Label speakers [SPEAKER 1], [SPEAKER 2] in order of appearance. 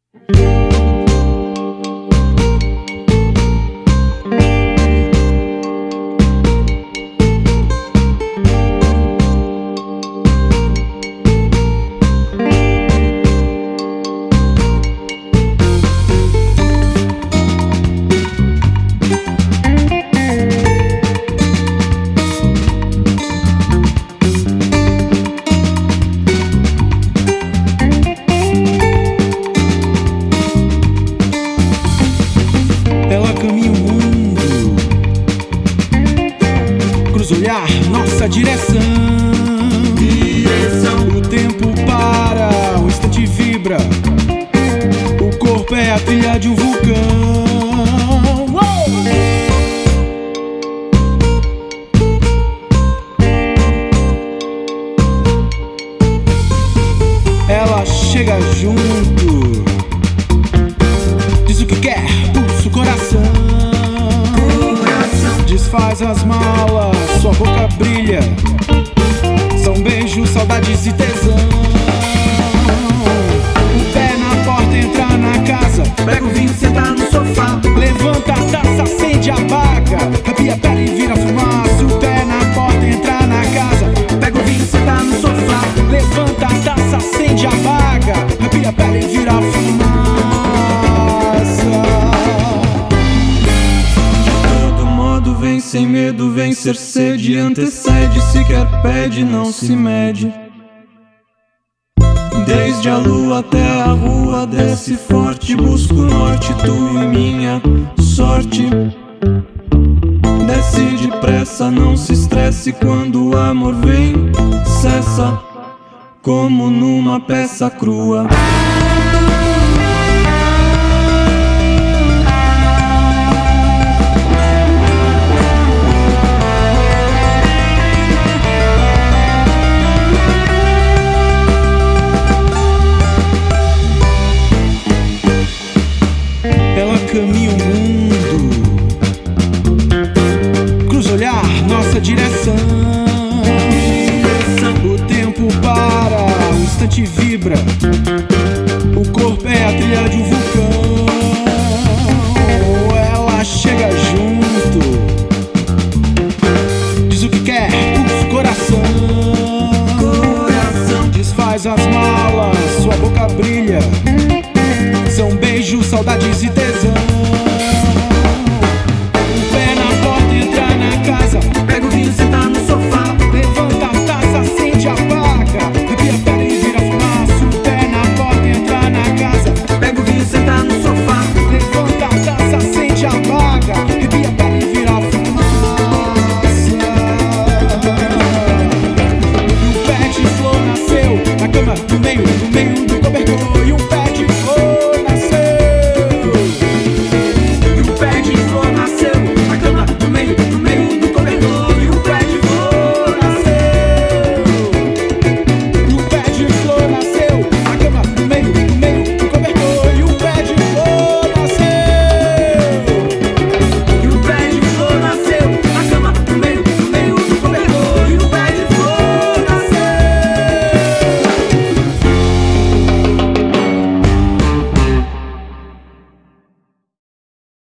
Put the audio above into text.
[SPEAKER 1] Ela caminha o mundo, cruza o olhar, nossa direção. O tempo para, o instante vibra. O corpo é a trilha de um vulcão. Ela chega junto, diz o que quer, pulsa o coração. Desfaz as malas, sua boca brilha. São beijos, saudades e tesão. O pé na porta, entra na casa. Pega o vinho, senta no sofá. Levanta a taça, acende a baga. Arrepia a pele e vira fumaça. O pé na porta, entra na casa. Pega o vinho, senta no sofá. Levanta a taça, acende a baga. Arrepia a pele e vira fumaça.
[SPEAKER 2] Vem sem medo, vencer sede, antecede, se quer pede, não se mede. Desde a lua até a rua, desce forte, busca o norte, tu e minha sorte. Desce depressa, não se estresse, quando o amor vem, cessa, como numa peça crua.
[SPEAKER 1] Ela caminha o mundo, cruza o olhar, nossa direção. O tempo para, o instante vibra. O corpo é a trilha de um vulcão. Ela chega junto, diz o que quer, pulsa o coração. Desfaz as malas, sua boca brilha. São beijos, saudades e tesão.